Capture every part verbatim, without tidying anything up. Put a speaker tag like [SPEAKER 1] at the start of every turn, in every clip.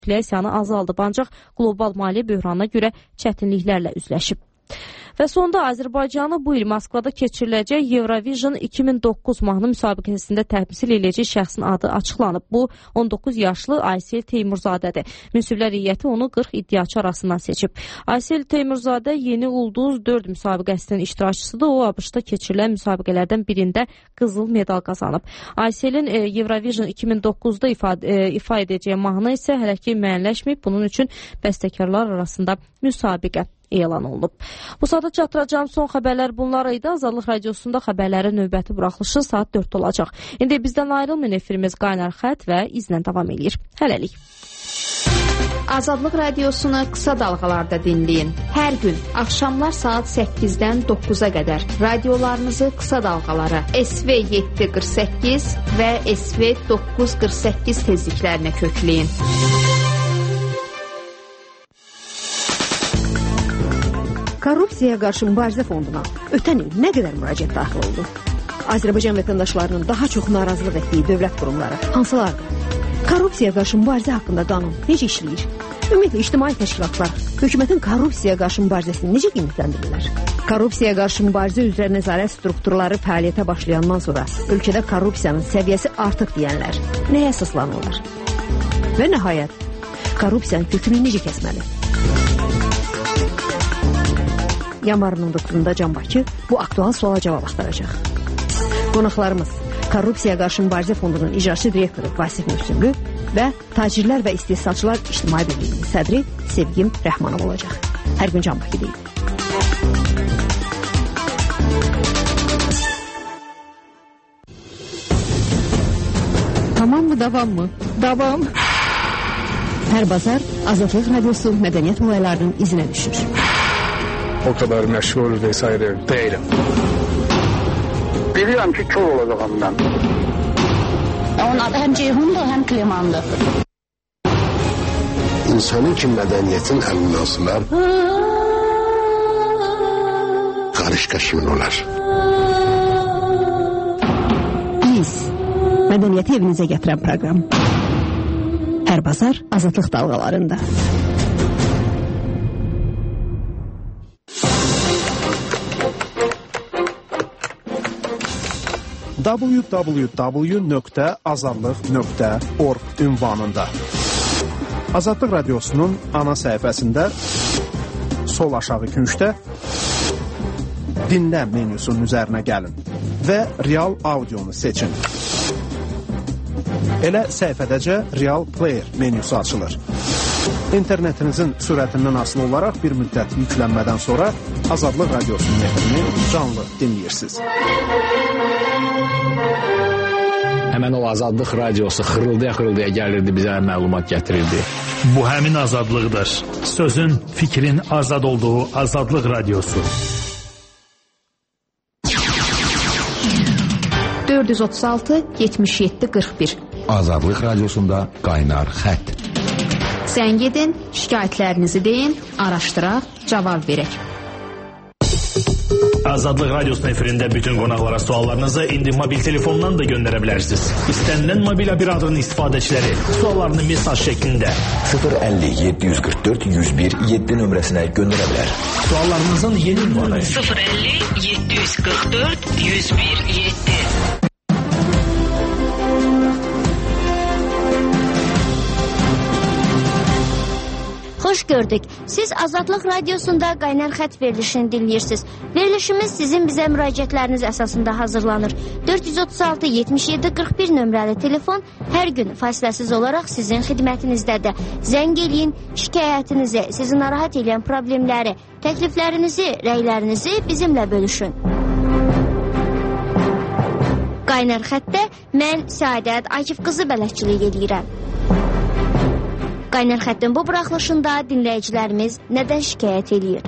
[SPEAKER 1] inflyasiyanı azaldıb, ancaq qlobal maliyyə böhranına görə çətinliklərlə üzləşib. Və sonda Azərbaycanı bu il Moskvada keçiriləcək Eurovision iki min doqquz mahnı müsabiqəsində təmsil edəcək şəxsin adı açıqlanıb. Bu on doqquz yaşlı Aysel Teymurzadədir. Münsiflər heyəti onu qırx iddiaçı arasından seçib. Aysel Teymurzadə Yeni Ulduz dörd müsabiqəsinin iştirakçısıdır. O, ABŞ-da keçirilən müsabiqələrdən birində qızıl medal qazanıb. Ayselin e, Eurovision iki min doqquzda ifa, e, ifa edəcəyi mahnı isə hələ ki müəyyənləşməyib. Bunun üçün bəstəkarlar arasında müsabiqə elan olunub. Bu saata çatdıracağım son xəbərlər bunlar idi. Azadlıq Radiosunda xəbərlərin növbəti buraxılışı saat dörd olacaq. İndi bizdən ayrılmayın, efirimiz Qaynar Xət və izlə davam edir. Hələlik.
[SPEAKER 2] Azadlıq Radiosunu qısa dalğalarda dinləyin. Hər gün axşamlar saat səkkizdən doqquza qədər radiolarınızı qısa dalğalara S V yeddi qırx səkkiz və S V doqquz qırx səkkiz tezliklərinə kökləyin.
[SPEAKER 3] Korrupsiyaya qarşı mübarizə fonduna ötən il nə qədər müraciət daxil oldu? Azərbaycan vətəndaşlarının daha çox narazılıq etdiyi dövlət qurumları hansılardır? Korrupsiyaya qarşı mübarizə haqqında qanun necə işləyir? Ümumiyyətlə, ictimai təşkilatlar hökumətin korrupsiyaya qarşı mübarizəsini necə qiymətləndirirlər? Korrupsiyaya qarşı mübarizə üzrə nəzarət strukturları fəaliyyətə başlayandan sonra ölkədə korrupsiyanın səviyyəsi artıq deyənlər nəyə əsaslanırlar? Və nəhayət, korrupsiyanın kökünü necə kəsməli? Yanvarın on doqquzunda Can Bakı bu aktual suala cavab axtaracaq. Qonaqlarımız Korrupsiyaya qarşı mübarizə fondunun icraçı direktoru Vasif Müslümlü və Tacirlər və İstehsalçılar İctimai Birliyinin sədri Sevgim Rəhmanov olacaq. Hər gün Can Bakı deyil. Tamam mı, davam mı? Davam. Hər bazar Azadlıq Radiosu mədəniyyət olaylarının izinə düşür.
[SPEAKER 4] O kadar məşğul vesaire değilim.
[SPEAKER 5] Biliyorum ki kör olacağım ben.
[SPEAKER 6] Onun adı hem Ceyhun'dur hem Kliman'dır.
[SPEAKER 7] İnsanın ki mədəniyyətin əlindən asılar, qarışqa kimin olar?
[SPEAKER 3] Biz, mədəniyyəti evinizə gətirən proqram. Hər bazar Azadlıq dalğalarında.
[SPEAKER 8] w w w nöqtə azadlıq nöqtə org ünvanında. Azadlıq Radiosunun ana səhifəsində sol aşağı küncdə dinlə menyusunun üzərinə gəlin və real audionu seçin. Elə səhifədəcə Real Player menyusu açılır. İnternetinizin sürətindən asılı olaraq bir müddət yüklənmədən sonra Azadlıq Radiosunun efrini canlı dinləyirsiniz.
[SPEAKER 9] Həmən o Azadlıq Radiosu xırıldaya-xırıldaya gəlirdi, bizə məlumat gətirirdi.
[SPEAKER 10] Bu həmin azadlıqdır. Sözün, fikrin azad olduğu Azadlıq Radiosu.
[SPEAKER 2] dörd yüz otuz altı yetmiş yeddi qırx bir
[SPEAKER 11] Azadlıq Radiosunda Qaynar Xət.
[SPEAKER 2] Zəng edin, şikayətlərinizi deyin, araşdıraq, cavab verək.
[SPEAKER 10] Azadlıq Radiosunun efirində bütün qonaqlara suallarınızı indi mobil telefondan da göndərə bilərsiniz. İstənilən mobil operatörün istifadəçiləri suallarını mesaj şəklində
[SPEAKER 11] sıfır əlli yeddi yüz qırx dörd yüz bir yeddi nömrəsinə göndərə bilər.
[SPEAKER 10] Suallarınızın yeni ünvanı
[SPEAKER 12] sıfır əlli yeddi yüz qırx dörd yüz bir yeddi.
[SPEAKER 13] Xoş gördük. Siz Azadlıq Radiosunda Qaynar Xət verilişini dinləyirsiniz. Verilişimiz sizin bizə müraciətləriniz əsasında hazırlanır. dörd yüz otuz altı yetmiş yeddi qırx bir nömrəli telefon hər gün fasiləsiz olaraq sizin xidmətinizdədir. Zəng eləyin, şikayətinizi, sizi narahat edən problemləri, təkliflərinizi, rəylərinizi bizimlə bölüşün. Qaynar Xətdə mən Səadət Akif qızı bələdçilik edirəm. Qaynar Xəttin bu buraxılışında dinləyicilərimiz nədən şikayət edir?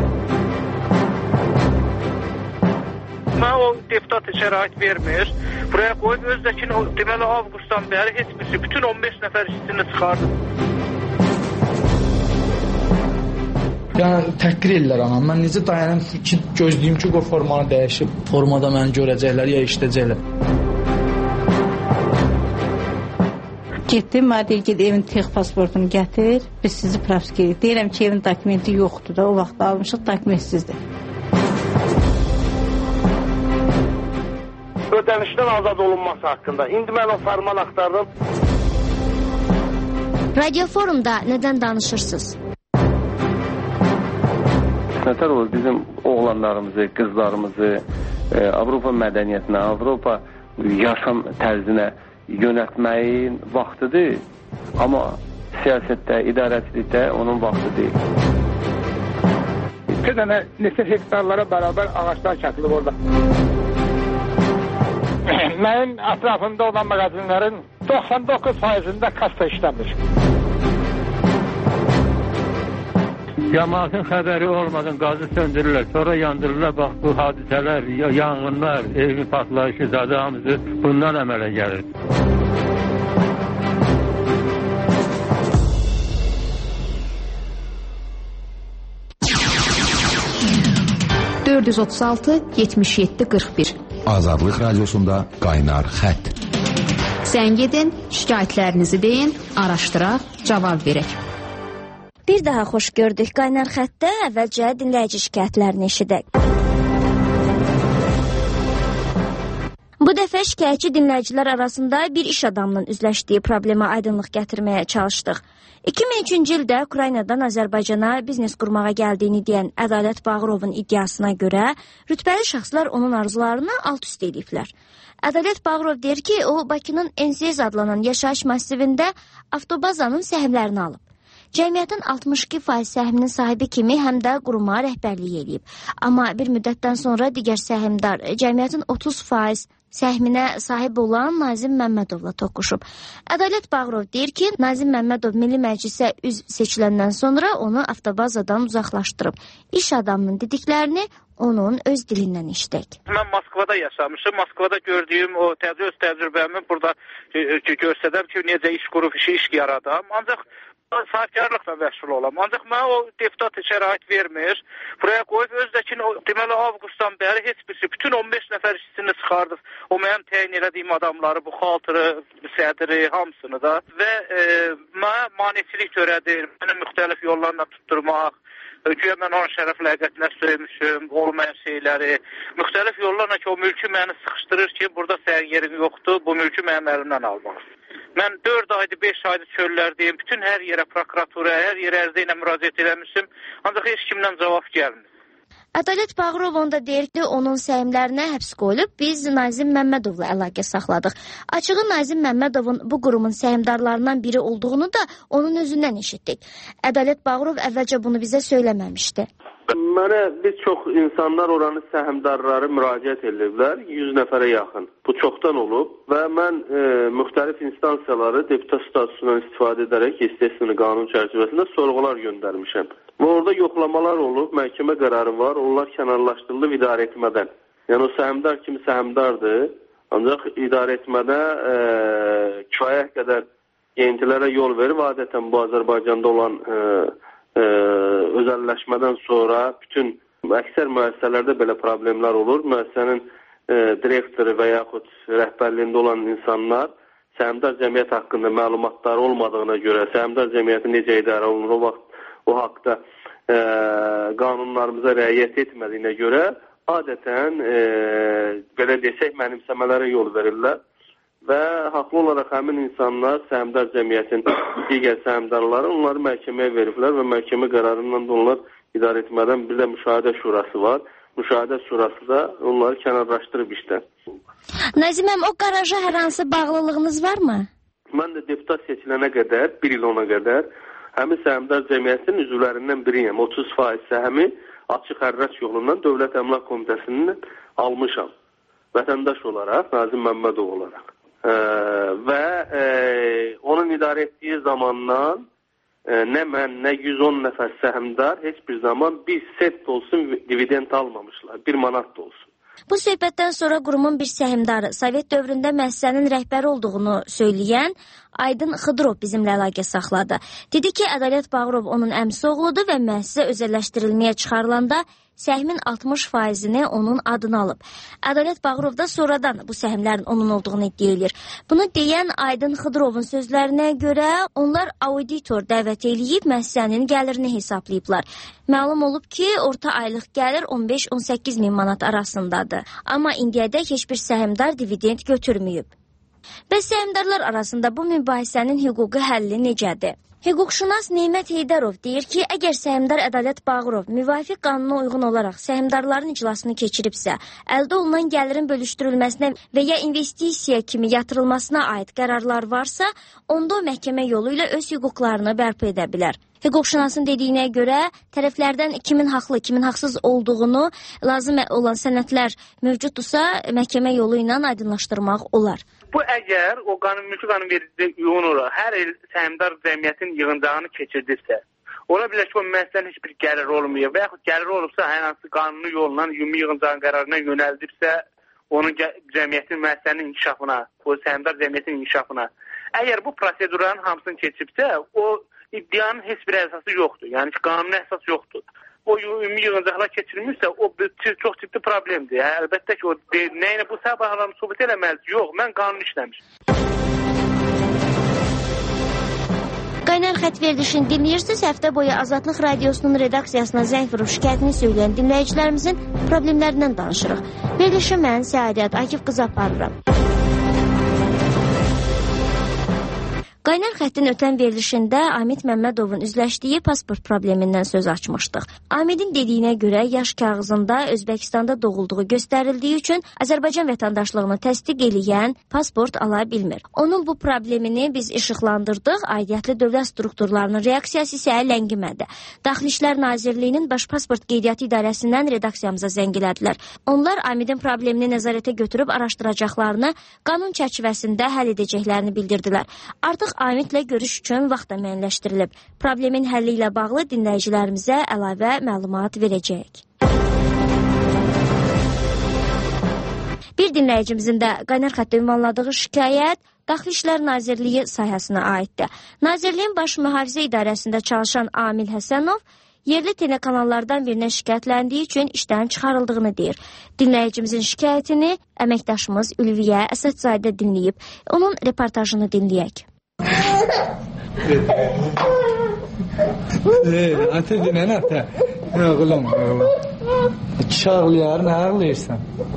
[SPEAKER 5] Mən o deputat şərait vermir. Buraya qoyub özdəkini deməli avqustdan bəri heç birisi bütün on beş nəfər işçini çıxardı.
[SPEAKER 14] Yəni təhqir edirlər anam. Mən necə dayanım ki, gözləyim ki, o formanı dəyişib, formada məni görəcəklər ya işləyəcəklər.
[SPEAKER 15] Getdim, mənə deyir ki, evin tex pasportunu gətir, biz sizi propiska edirik. Deyirəm ki, evin dokumenti yoxdur da, o vaxt almışıq, dokumentsizdir.
[SPEAKER 16] Ödənişdən azad olunması haqqında. İndi mən o formal axtardım.
[SPEAKER 13] Radio Forumda nədən danışırsınız?
[SPEAKER 17] Nətər olur bizim oğlanlarımızı, qızlarımızı e, Avropa mədəniyyətinə, Avropa yaşam tərzinə yönətməyin vaxtıdır. Amma siyasətdə, idarəçilikdə onun vaxtı deyil.
[SPEAKER 16] İki dənə neçə hektarlara bərabər ağaçlar kəsilib orada. Mənim ətrafımda olan mağazinlərin doxsan doqquz faizində kassa işləmir.
[SPEAKER 18] Cəmaatın xəbəri olmadan qazı söndürürlər, sonra yandırırlar. Bax, bu hadisələr, yanğınlar, evin partlayışı, zadı hamısı bundan əmələ gəlir.
[SPEAKER 2] dörd yüz otuz altı yetmiş yeddi qırx bir
[SPEAKER 11] Azadlıq Radiosunda Qaynar Xətt.
[SPEAKER 2] Zəng edin, şikayətlərinizi deyin, araşdıraq, cavab verək.
[SPEAKER 13] Bir daha xoş gördük. Qaynar Xəttdə əvvəlcə dinləyici şikayətlərini eşidək. Bu dəfə şikayətçi dinləyicilər arasında bir iş adamının üzləşdiyi problemə aydınlıq gətirməyə çalışdıq. iki min üçüncü ildə Ukraynadan Azərbaycana biznes qurmağa gəldiyini deyən Ədalət Bağırovun iddiasına görə rütbəli şəxslər onun arzularını alt-üst ediblər. Ədalət Bağırov deyir ki, o Bakının N C S adlanan yaşayış massivində avtobazanın səhmlərini alıb. Cəmiyyətin altmış iki faiz səhminin sahibi kimi həm də quruma rəhbərlik edib. Amma bir müddətdən sonra digər səhmdar cəmiyyətin otuz faiz səhminə sahib olan Nazim Məmmədovla toqquşub. Ədalət Bağırov deyir ki, Nazim Məmmədov Milli Məclisə üzv seçiləndən sonra onu avtobazadan uzaqlaşdırıb. İş adamının dediklərini onun öz dilindən işlək.
[SPEAKER 5] Mən Moskvada yaşamışım. Moskvada gördüyüm o təcrübə öz təcrübəmi burada göstərəm ki, necə iş qurub işi iş yaradam. Ancaq sahibkarlıqla məşğul olam. Ancaq mənə o deputat şərait vermir. Buraya qoyub özdəkini, deməli, avqustdan bəri heç birisi, bütün on beş nəfər işçisini çıxardıq. O mənim təyin elədiyim adamları, bu xaltırı, sədri, hamısını da. Və e, mənə maneçilik törədir, məni müxtəlif yollarla tutturmaq. Güya mən onun şərəf ləqətinə söymüşüm, olmayan şeyləri. Müxtəlif yollarla ki, o mülkü məni sıxışdırır ki, burada sənin yerin yoxdur, bu mülkü mənim əlimdən almaq. Mən dörd aydır, beş aydır çöllərdəyim, bütün hər yerə, prokuratura, hər yerə ərizə ilə müraciət eləmişim, ancaq heç kimdən cavab gəlmir.
[SPEAKER 13] Ədalət Bağırov onda deyir ki, onun səhmlərinə həbs qoyulub, biz Nazim Məmmədovla əlaqə saxladıq. Açığı Nazim Məmmədovun bu qurumun səhmdarlarından biri olduğunu da onun özündən eşitdik. Ədalət Bağırov əvvəlcə bunu bizə söyləməmişdi.
[SPEAKER 17] Mənə bir çox insanlar oranı səhmdarları müraciət ediblər, yüz nəfərə yaxın. Bu çoxdan olub və mən e, müxtəlif instansiyaları deputat statusundan istifadə edərək istehsini qanun çərçivəsində sorğular göndərmişəm. Və orada yoxlamalar olub, məhkəmə qərarı var, onlar kənarlaşdırılıb idarə etmədən. Yəni o səhmdar kimi səhmdardır, ancaq idarə etmədə e, kifayət qədər yeyintilərə yol verib, adətən bu Azərbaycanda olan e, e, özəlləşmədən sonra bütün əksər müəssisələrdə belə problemlər olur. Müəssisənin e, direktoru və yaxud rəhbərliyində olan insanlar səhmdar cəmiyyət haqqında məlumatları olmadığına görə, səhmdar cəmiyyəti necə idarə olunur, o vaxt o haqda e, qanunlarımıza riayət etmədiyinə görə adətən e, belə desək mənimsəmələrə yol verirlər və haqlı olaraq həmin insanlar səhmdar cəmiyyətin digər səhmdarları onları məhkəməyə veriblər və məhkəmə qərarından da onlar idarə etmədən bir də müşahidə şurası var. Müşahidə şurası da onları kənarlaşdırıb işdən.
[SPEAKER 13] Naziməm, o qaraja hər hansı bağlılığınız varmı?
[SPEAKER 17] Mən də deputat seçilənə qədər, bir il ona qədər həmin səhmdar cəmiyyətinin üzvlərindən biriyəm. otuz faiz səhmi açıq hərrac yolundan Dövlət Əmlak Komitəsindən almışam. Vətəndaş olaraq, Nazim Məmmədov olaraq. Ee, və e, onun idarə etdiyi zamandan e, nə mən, nə yüz on nəfər səhmdar heç bir zaman bir sent olsun dividend almamışlar. Bir manat da olsun.
[SPEAKER 13] Bu söhbətdən sonra qurumun bir səhmdarı, Sovet dövründə müəssisənin rəhbəri olduğunu söyləyən Aydın Xıdırov bizimlə əlaqə saxladı. Dedi ki, Ədalət Bağırov onun əmsi oğludur və müəssisə özəlləşdirilməyə çıxarılanda səhmin altmış faizini onun adını alıb. Ədalət Bağırov da sonradan bu səhmlərin onun olduğunu iddia edir. Bunu deyən Aydın Xıdırovun sözlərinə görə onlar auditor dəvət eləyib müəssisənin gəlirini hesablayıblar. Məlum olub ki, orta aylıq gəlir on beş on səkkiz min manat arasındadır. Amma indiyədək heç bir səhmdar dividend götürməyib. Bəs səhmdarlar arasında bu mübahisənin hüquqi həlli necədir? Hüquqşünas Neymət Heydərov deyir ki, əgər səhmdar Ədalət Bağırov müvafiq qanuna uyğun olaraq səhmdarların iclasını keçiribsə, əldə olunan gəlirin bölüşdürülməsinə və ya investisiya kimi yatırılmasına aid qərarlar varsa, onda o məhkəmə yolu ilə öz hüquqlarını bərpa edə bilər. Hüquqşünasın dediyinə görə tərəflərdən kimin haqlı, kimin haqsız olduğunu lazım olan sənədlər mövcuddursa, məhkəmə yolu ilə aydınlaşdırmaq olar.
[SPEAKER 5] Bu əgər o qanun mülki qanun verici uyğun olaraq hər il səhmdar cəmiyyətin yığıncağını keçirdirsə, ola bilər ki, o müəssisənin heç bir gəlir olmuyor və yaxud gəlir olubsa, hər hansı qanunu yolla ümumi yığıncağın qərarına yönəldibsə, onun cəmiyyətin müəssisənin inkişafına, o səhmdar cəmiyyətin inkişafına. Əgər bu prosedurların hamısını keçibsə, o iddianın heç bir əsası yoxdur. Yəni ki, qanuni əsas yoxdur. O ümumi yığıncaqlar keçirilmişsə, o çox ciddi problemdir. Hə, əlbəttə ki, o nəyinə bu səbəblərini sübut eləməlidir? Yox, mən qanun işləmişim.
[SPEAKER 13] Qaynar xətt verilişini dinləyirsiniz. Həftə boyu Azadlıq Radiosunun redaksiyasına zəng vurub şikayətini söyləyən dinləyicilərimizin problemlərindən danışırıq. Verilişi mən Səadət Akif qızı aparıram. Qaynar xəttin ötən verilişində Amid Məmmədovun üzləşdiyi pasport problemindən söz açmışdıq. Amidin dediyinə görə yaş kağızında Özbəkistanda doğulduğu göstərildiyi üçün Azərbaycan vətəndaşlığını təsdiq eləyən pasport ala bilmir. Onun bu problemini biz işıqlandırdıq, aidiyyətli dövlət strukturlarının reaksiyası isə ləngimədi. Daxili İşlər Nazirliyinin Baş Pasport Qeydiyyatı İdarəsindən redaksiyamıza zəng elədilər. Onlar Amidin problemini nəzarətə götürüb araşdıracaqlarını, qanun çərçivəsində həll edəcəklərini bildirdilər. Artıq Amidlə görüş üçün vaxt da müəyyənləşdirilib. Problemin həlli ilə bağlı dinləyicilərimizə əlavə məlumat verəcəyik. Bir dinləyicimizin də qaynar xəttə ünvanladığı şikayət Daxili İşlər Nazirliyi sahəsinə aiddir. Nazirliyin Baş Mühafizə İdarəsində çalışan Amil Həsənov yerli telekanallardan birinə şikayətləndiyi üçün işdən çıxarıldığını deyir. Dinləyicimizin şikayətini əməkdaşımız Ülviyə Əsədzadə dinləyib. Onun reportajını dinləyək.
[SPEAKER 14] Ata dinən ata. Oğlum, oğlum. İki ağlayar, nə ağlayırsan?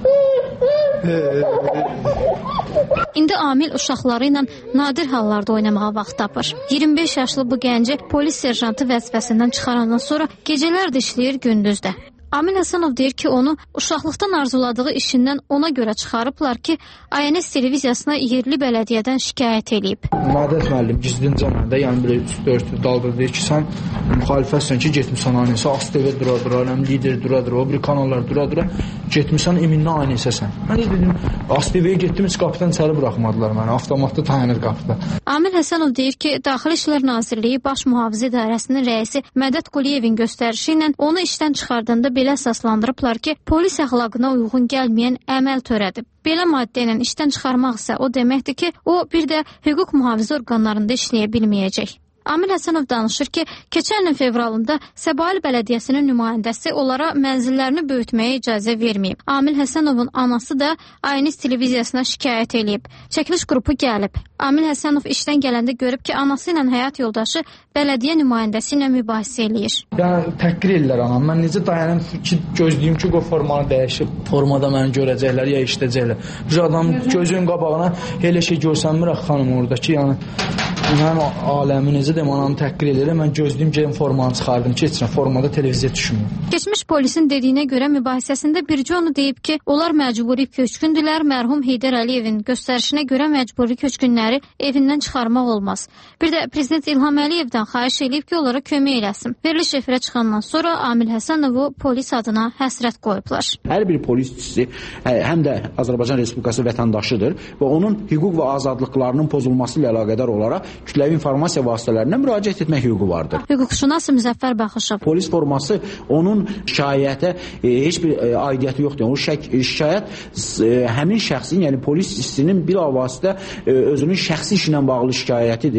[SPEAKER 19] İndi Amil uşaqları ilə nadir hallarda oynamağa vaxt tapır. iyirmi beş yaşlı bu gənci polis serjantı vəzifəsindən çıxarandan sonra gecələr də işləyir, gündüz də. Amil Həsənov deyir ki, onu uşaqlıqdan arzuladığı işindən ona görə çıxarıblar ki, A N S televiziyasına yerli bələdiyyədən şikayət eləyib.
[SPEAKER 14] Mədət müəllim gizlincə məndə, yəni belə üst-dörtlü daldırdı ki, sən müxalifətsən ki, getmişsən A N S-ə, A S T V dura-dura, lider dura-dura, o bir kanallar dura-dura, getmişsən eminlə A N S-əsən. Mən dedim, A S T V-yə getdim, heç qapıdan içəri buraxmadılar məni, avtomatda dayanır qapıda.
[SPEAKER 19] Amil Həsənov deyir ki, Daxili İşlər Nazirliyi Baş Mühafizə İdarəsinin rəisi Mədət Quliyevin göstərişi ilə onu işdən çıxardığında belə əsaslandırıblar ki, polis əxlaqına uyğun gəlməyən əməl törədib. Belə maddə ilə işdən çıxarmaq isə o deməkdir ki, o bir də hüquq mühafizə orqanlarında işləyə bilməyəcək. Amil Həsənov danışır ki, keçən ilin fevralında Səbail Bələdiyyəsinin nümayəndəsi onlara mənzillərini böyütməyə icazə verməyib. Amil Həsənovun anası da A N S televiziyasına şikayət eləyib. Çəkiliş qrupu gəlib. Amil Həsənov işdən gələndə görüb ki, anası ilə həyat yoldaşı bələdiyyə nümayəndəsi ilə mübahisə eləyir.
[SPEAKER 14] Yəni, təhqir edirlər anam. Mən necə dayanım ki, gözləyim ki, o formanı dəyişib, formada məni görəcəklər, ya işləyəcəklər. Bir adam gözün qabağına elə şey görsənmir, xanım orada ki, yəni mənim aləmi necə deyim, anamı təhqir edirəm, mən gözləyim ki, formanı çıxardım ki, heç nə formada televiziya düşmür.
[SPEAKER 19] Keçmiş polisin dediyinə görə mübahisəsində bircə onu deyib ki, onlar məcburi köçkündülər, mərhum Heydər Əliyevin göstərişinə görə məcburi köçkünləri evindən çıxarmaq olmaz. Bir də Prezident İlham Əliyevdən xahiş edib ki, onlara kömək eləsin. Veriliş efirə çıxandan sonra Amil Həsənovu polis adına həsrət qoyublar.
[SPEAKER 20] Hər bir polis işçisi həm də Azərbaycan Respublikası vətəndaşıdır və onun hüquq və azadlıqlarının pozulması ilə əlaqədar olaraq kütləvi informasiya vasitələrinə müraciət etmək hüququ vardır.
[SPEAKER 19] Hüquqşünas Müzəffər Baxışov.
[SPEAKER 20] Polis forması onun şikayətə e, heç bir e, aidiyyəti yoxdur. O şək, şikayət e, həmin şəxsin, yəni polis işçisinin bilavasitə e, özünün şəxsi işlə bağlı şikayətidir.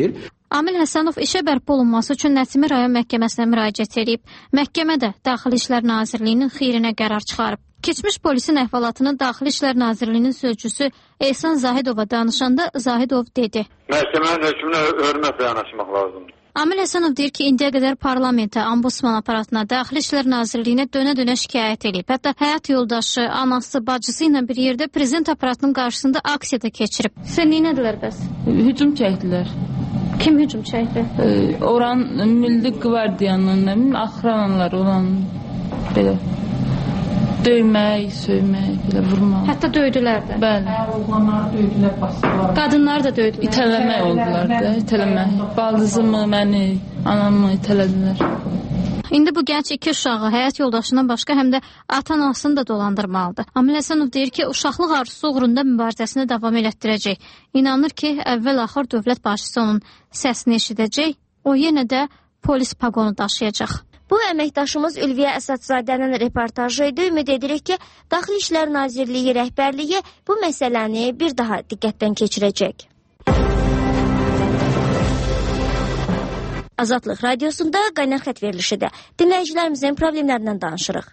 [SPEAKER 19] Amil Həsənov işə bərpa olunması üçün Nəsimi rayon məhkəməsinə müraciət edib. Məhkəmə də Daxili İşlər Nazirliyinin xeyrinə qərar çıxarıb. Keçmiş polisin əhvalatını Daxili İşlər Nazirliyinin sözcüsü Ehsan Zahidova danışanda Zahidov dedi.
[SPEAKER 18] Məhkəmənin hökmünə hörmətlə yanaşmaq lazımdır.
[SPEAKER 19] Amil Həsənov deyir ki, indiyə qədər parlamentə, Ombudsman aparatına, Daxili İşlər Nazirliyinə dönə-dönə şikayət edib. Hətta həyat yoldaşı, anası, bacısı ilə bir yerdə prezident aparatının qarşısında aksiyada keçirib. Sən neynədilər bəs?
[SPEAKER 21] Hücum çəkdilər.
[SPEAKER 19] Kim hücum çəkdi?
[SPEAKER 21] Ee, oran Milli Qvardiyanın, nə bilim, axranalar olan belə döymək, söymək, belə vurmaq.
[SPEAKER 19] Hətta döydülər də.
[SPEAKER 21] Bəli.
[SPEAKER 19] Oğlanları döydülər, basdılar. Qadınlar da döydülər.
[SPEAKER 21] İtələmək oldular da, itələmək. Baldızımı, məni, anamı itələdilər.
[SPEAKER 19] İndi bu gənc iki uşağı həyat yoldaşından başqa həm də ata-anasını da dolandırmalıdır. Amil Həsənov deyir ki, uşaqlıq arzusu uğrunda mübarizəsini davam elətdirəcək. İnanır ki, əvvəl-axır dövlət başçısı onun səsini eşidəcək, o yenə də polis paqonu daşıyacaq.
[SPEAKER 13] Bu əməkdaşımız Ülviyə Əsədzadənin reportajı idi. Ümid edirik ki, Daxili İşlər Nazirliyi rəhbərliyi bu məsələni bir daha diqqətdən keçirəcək. Azadlıq radiosunda qaynar xətt verilişidir. Dinləyicilərimizin problemlərindən danışırıq.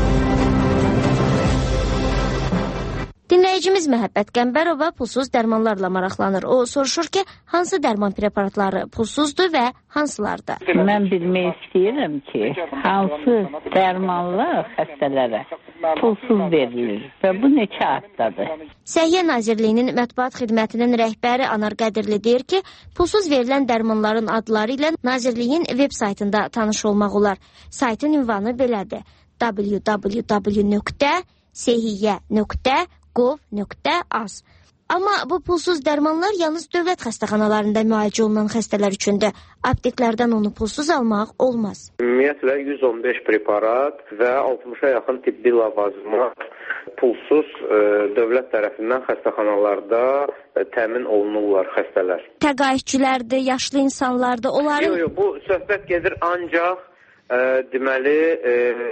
[SPEAKER 13] Dinləyicimiz Məhəbbət Qəmbərova pulsuz dərmanlarla maraqlanır. O soruşur ki, hansı dərman preparatları pulsuzdur və hansılardır?
[SPEAKER 22] Mən bilmək istəyirəm ki, hansı dərmanlar xəstələrə pulsuz verilir və bu neçə addadır?
[SPEAKER 13] Səhiyyə Nazirliyinin mətbuat xidmətinin rəhbəri Anar Qədirli deyir ki, pulsuz verilən dərmanların adları ilə Nazirliyin veb saytında tanış olmaq olar. Saytın ünvanı belədir: w w w nöqtə səhiyyə nöqtə gov nöqtə az. Amma bu pulsuz dərmanlar yalnız dövlət xəstəxanalarında müalicə olunan xəstələr üçündür. Apteklərdən onu pulsuz almaq olmaz.
[SPEAKER 17] Ümumiyyətlə yüz on beş preparat və altmışa yaxın tibbi lavazımat pulsuz e, dövlət tərəfindən xəstəxanalarda e, təmin olunurlar xəstələr.
[SPEAKER 13] Təqaüdçülərdir, yaşlı insanlardır, onların...
[SPEAKER 17] Yox, yox, bu söhbət gedir ancaq e, deməli e,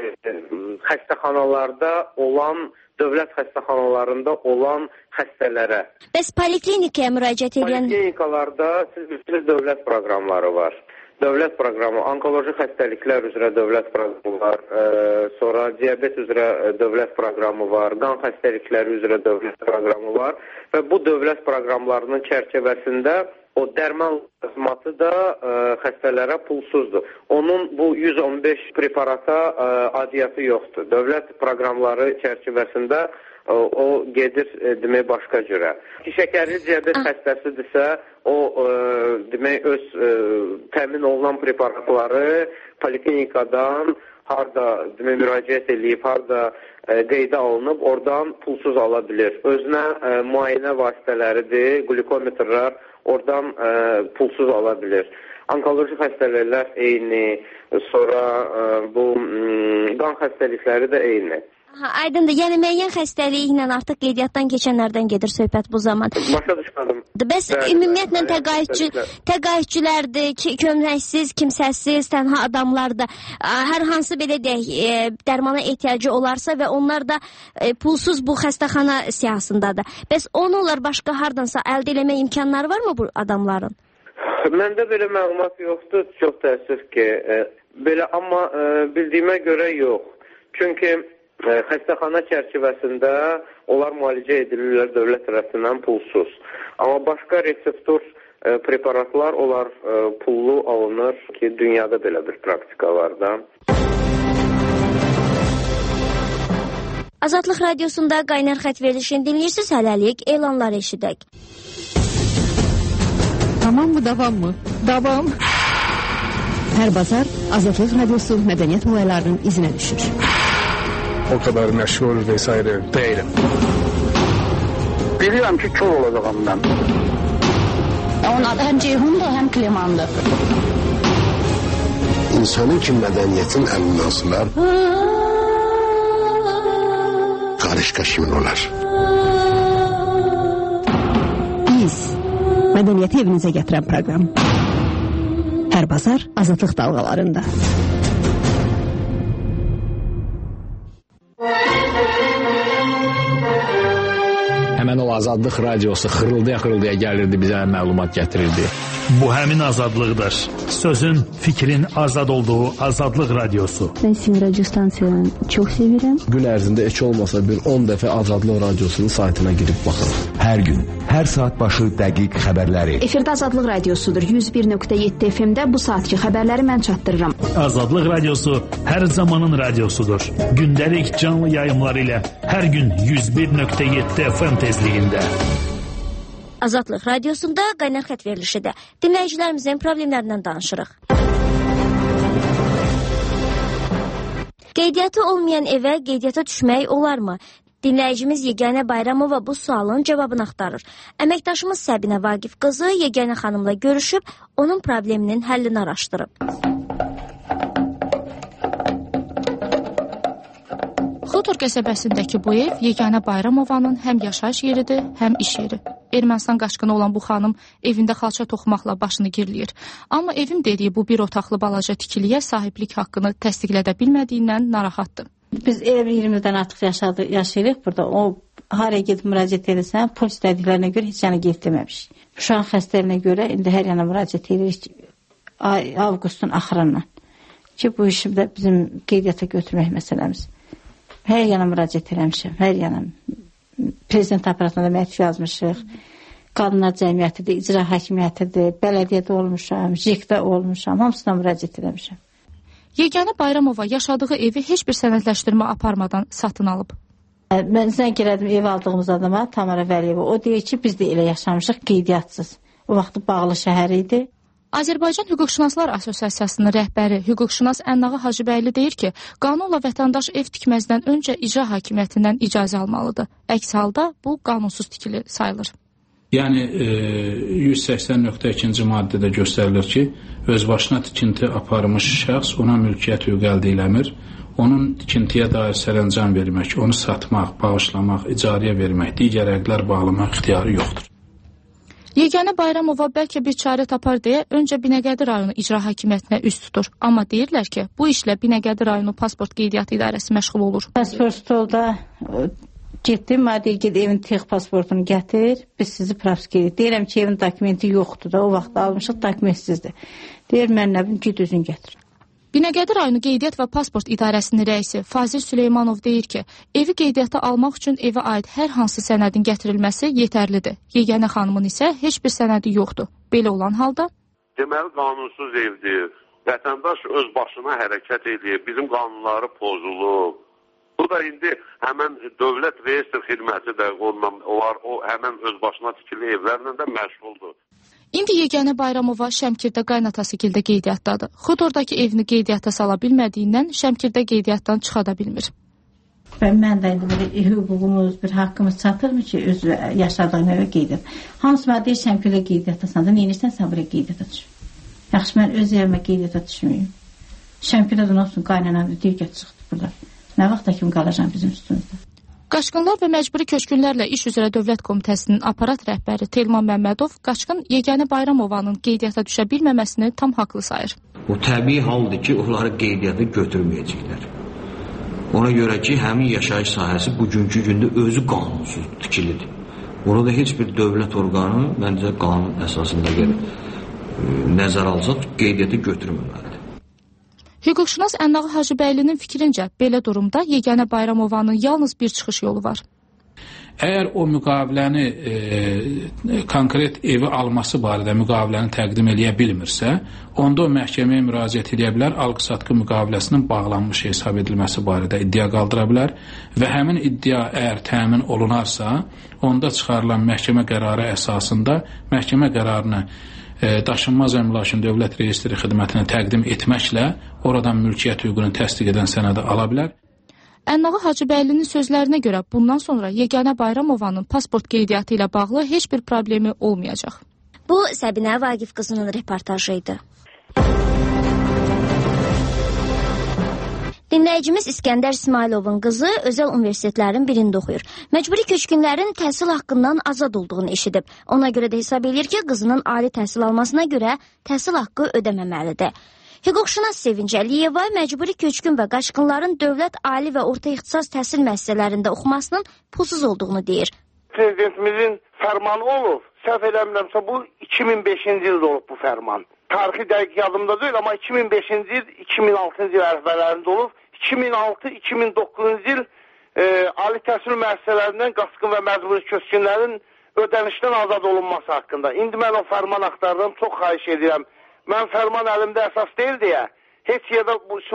[SPEAKER 17] xəstəxanalarda olan dövlət xəstəxanalarında olan xəstələrə.
[SPEAKER 13] Bəs poliklinikaya müraciət edən...
[SPEAKER 17] Poliklinikalarda siz bilirsiniz dövlət proqramları var. Dövlət proqramı, onkoloji xəstəliklər üzrə dövlət proqramı var, e, sonra diabet üzrə dövlət proqramı var, qan xəstəlikləri üzrə dövlət proqramı var və bu dövlət proqramlarının çərçivəsində o dərman lazımatı da ə, xəstələrə pulsuzdur. Onun bu yüz on beş preparata ə, adiyyatı yoxdur. Dövlət proqramları çərçivəsində ə, o gedir ə, demək başqa cürə. Şəkərli diabet xəstəsidirsə, o ə, demək öz ə, təmin olunan preparatları poliklinikadan harda demək müraciət edib, harda ə, qeydə alınıb, oradan pulsuz ala bilir. Özünə ə, müayinə vasitələridir, glikometrlər oradan ə, pulsuz ala bilir. Onkoloji xəstəliklər eyni, sonra ə, bu ə, qan xəstəlikləri də eyni.
[SPEAKER 13] Aha, aydındır. Yəni müəyyən xəstəliklə artıq qeydiyyatdan keçənlərdən gedir söhbət bu zaman.
[SPEAKER 17] Başa düşmədim.
[SPEAKER 13] Bəs ümumiyyətlə təqaüdçü, təqaüdçülərdir, ki, kömrəksiz, kimsəsiz, tənha adamlardır. Hər hansı belə deyək, e, dərmana ehtiyacı olarsa və onlar da e, pulsuz bu xəstəxana siyahısındadır. Bəs onunla başqa hardansa əldə eləmək imkanları varmı bu adamların?
[SPEAKER 17] Məndə belə məlumat yoxdur, çox təəssüf ki. E, belə, amma e, bildiyimə görə yox. Çünki xəstəxana çərçivəsində onlar müalicə edilirlər dövlət tərəfindən pulsuz. Amma başqa reseptor e, preparatlar onlar e, pullu alınır ki, dünyada belə bir praktika var da.
[SPEAKER 13] Azadlıq radiosunda qaynar xətt verilişini dinləyirsiniz, hələlik elanlar eşidək.
[SPEAKER 3] Tamam mı, davam mı? Davam. Hər bazar Azadlıq radiosu mədəniyyət olaylarının izinə düşür.
[SPEAKER 4] O kadar meşhur vesaire değilim.
[SPEAKER 18] Biliyorum ki kör olacağım ben.
[SPEAKER 6] Onun adı hem Ceyhun'dur hem Kleman'dır.
[SPEAKER 7] İnsanın ki mədəniyyətin əlindən asılar, qarışqa kimin olar?
[SPEAKER 3] Biz, mədəniyyəti evinizə gətirən proqram. Hər bazar Azadlıq dalğalarında.
[SPEAKER 9] Həmən o Azadlıq radiosu xırıldaya-xırıldaya gəlirdi, bizə məlumat gətirirdi.
[SPEAKER 10] Bu həmin azadlıqdır. Sözün, fikrin azad olduğu Azadlıq Radiosu.
[SPEAKER 1] Ben sizin radyo stansiyalarını çok severim.
[SPEAKER 4] Gün ərzində heç olmasa bir on dəfə Azadlıq Radiosunun saytına girib baxırım.
[SPEAKER 11] Hər gün, hər saat başı dəqiq xəbərləri.
[SPEAKER 2] Efirdə Azadlıq Radiosudur. yüz bir nöqtə yeddi F M-də bu saatki xəbərləri mən çatdırıram.
[SPEAKER 10] Azadlıq Radiosu hər zamanın radiosudur. Gündəlik canlı yayımları ilə hər gün yüz bir nöqtə yeddi F M tezliyində.
[SPEAKER 13] Azadlıq Radiosunda qaynar xət verilişidir. Dinləyicilərimizin problemlərindən danışırıq. Qeydiyyatı olmayan evə qeydiyyata düşmək olarmı? Dinləyicimiz Yeganə Bayramova bu sualın cavabını axtarır. Əməkdaşımız Səbinə Vaqif qızı Yeganə xanımla görüşüb, onun probleminin həllini araşdırıb.
[SPEAKER 8] Xotor qəsəbəsindəki bu ev Yeganə Bayramovanın həm yaşayış yeridir, həm iş yeri. Ermənistan qaçqını olan bu xanım evində xalça toxumaqla başını girləyir. Amma evim dediyi bu bir otaqlı balaca tikiliyə sahiblik haqqını təsdiqlədə bilmədiyindən narahatdır.
[SPEAKER 15] Biz elə bir iyirmi ildən artıq yaşadı, yaşayırıq burada. O haraya gedib müraciət edirsən, polis istədiklərinə görə heç yana gedib deməmişik. Uşaq xəstəliyinə görə indi hər yana müraciət edirik avqustun axırından. Ki bu işi də bizim qeydiyyata götürmək məsələmiz. Hər yana müraciət eləmişəm, hər yana. Prezident aparatına da məktub yazmışıq. Qadınlar cəmiyyətidir, icra hakimiyyətidir, bələdiyyədə olmuşam, jekdə olmuşam, hamısına müraciət eləmişəm.
[SPEAKER 8] Yeganə Bayramova yaşadığı evi heç bir sənədləşdirmə aparmadan satın alıb.
[SPEAKER 15] Mən zəng elədim ev aldığımız adama, Tamara Vəliyeva. O deyir ki, biz də elə yaşamışıq qeydiyyatçız. O vaxt bağlı şəhər idi.
[SPEAKER 8] Azərbaycan Hüquqşünaslar Assosiasiyasının rəhbəri hüquqşünas Ənnağı Hacıbəyli deyir ki, qanunla vətəndaş ev tikməzdən öncə icra hakimiyyətindən icazə almalıdır. Əks halda bu qanunsuz tikili sayılır.
[SPEAKER 23] Yəni e, yüz səksən nöqtə ikinci maddədə göstərilir ki, özbaşına tikinti aparmış şəxs ona mülkiyyət hüququ əldə eləmir. Onun tikintiyə dair sərəncam vermək, onu satmaq, bağışlamaq, icarəyə vermək, digər əqlər bağlamaq ixtiyarı yoxdur.
[SPEAKER 8] Yeganə Bayramova bəlkə bir çarə tapar deyə öncə Binəqədi rayonu icra hakimiyyətinə üst tutur. Amma deyirlər ki, bu işlə Binəqədi rayonu pasport qeydiyyatı idarəsi məşğul olur.
[SPEAKER 15] Pasport stolda getdim, mənə deyir, ged evin tex pasportunu gətir, biz sizi propiska edirik. Deyirəm ki, evin dokumenti yoxdur da, o vaxt almışıq, dokumentsizdir. Deyir, mən nə bilim, ged özün gətir.
[SPEAKER 8] Binəqədi rayonu qeydiyyat və pasport idarəsinin rəisi Fazil Süleymanov deyir ki, evi qeydiyyata almaq üçün evə aid hər hansı sənədin gətirilməsi yetərlidir. Yeganə xanımın isə heç bir sənədi yoxdur. Belə olan halda
[SPEAKER 24] deməli qanunsuz evdir. Vətəndaş öz başına hərəkət edir. Bizim qanunları pozulub. Bu da indi həmən dövlət reyestr xidməti də ondan var. O həmən öz başına tikili evlərlə də məşğuldur.
[SPEAKER 8] İndi Yeganə Bayramova Şəmkirdə qaynatası gildə qeydiyyatdadır. Xudordakı evini qeydiyyata sala bilmədiyindən Şəmkirdə qeydiyyatdan çıxa da bilmir.
[SPEAKER 15] Ben mən də indi belə hüququmuz, bir haqqımız çatırmı ki, öz yaşadığın evə qeydiyyat. Hamısı mənə deyir, Şəmkirdə qeydiyyatdasan da, neyinirsən sən buraya qeydiyyata düşür. Yaxşı, mən öz evimə qeydiyyata düşməyim. Şəmkirdə də nə olsun, qaynanam deyir, çıxdı burada. Nə vaxta kimi qalacam bizim üstümüzdə?
[SPEAKER 8] Qaçqınlar və məcburi köçkünlərlə iş üzrə Dövlət Komitəsinin aparat rəhbəri Telman Məmmədov qaçqın Yeganə Bayramovanın qeydiyyata düşə bilməməsini tam haqlı sayır.
[SPEAKER 25] O təbii haldır ki, onları qeydiyyata götürməyəcəklər. Ona görə ki, həmin yaşayış sahəsi bugünkü gündə özü qanunsuz tikilidir. Orada heç bir dövlət orqanı məncə qanun əsasında gəlib nəzər alacaq, qeydiyyata götürməməlidir.
[SPEAKER 8] Hüquqşünas Ənnağı Hacıbəylinin fikrincə, belə durumda Yeganə Bayramovanın yalnız bir çıxış yolu var.
[SPEAKER 23] Əgər o müqaviləni, e, konkret evi alması barədə müqaviləni təqdim edə bilmirsə, onda o məhkəməyə müraciət edə bilər, alqı-satqı müqaviləsinin bağlanmış hesab edilməsi barədə iddia qaldıra bilər və həmin iddia əgər təmin olunarsa, onda çıxarılan məhkəmə qərarı əsasında məhkəmə qərarını daşınmaz əmlakın dövlət reyestri xidmətinə təqdim etməklə oradan mülkiyyət hüququnu təsdiq edən sənədi ala bilər.
[SPEAKER 8] Ənnağı Hacıbəylinin sözlərinə görə bundan sonra Yeganə Bayramovanın pasport qeydiyyatı ilə bağlı heç bir problemi olmayacaq.
[SPEAKER 13] Bu Səbinə Vaqif qızının reportajı idi. Dinləyicimiz İskəndər İsmailovun qızı özəl universitetlərin birində oxuyur. Məcburi köçkünlərin təhsil haqqından azad olduğunu eşidib. Ona görə də hesab edir ki, qızının ali təhsil almasına görə təhsil haqqı ödəməməlidir. Hüquqşünas Sevinc Əliyeva məcburi köçkün və qaçqınların dövlət ali və orta ixtisas təhsil müəssisələrində oxumasının pulsuz olduğunu deyir.
[SPEAKER 26] Prezidentimizin fərmanı olub,
[SPEAKER 5] səhv eləmirəmsə bu iki min beşinci ildə olub bu fərman. Tarixi dəqiq yadımda deyil, amma iki min beşinci il, iki min altıncı il ərəfələrində olub. iki min altı iki min doqquzuncu il e, ali təhsil müəssisələrindən qaçqın və məcburi köçkünlərin ödənişdən azad olunması haqqında. İndi mən o fərman axtardım, çox xahiş edirəm. Mən fərman əlimdə əsas deyil deyə, heç yerdə bu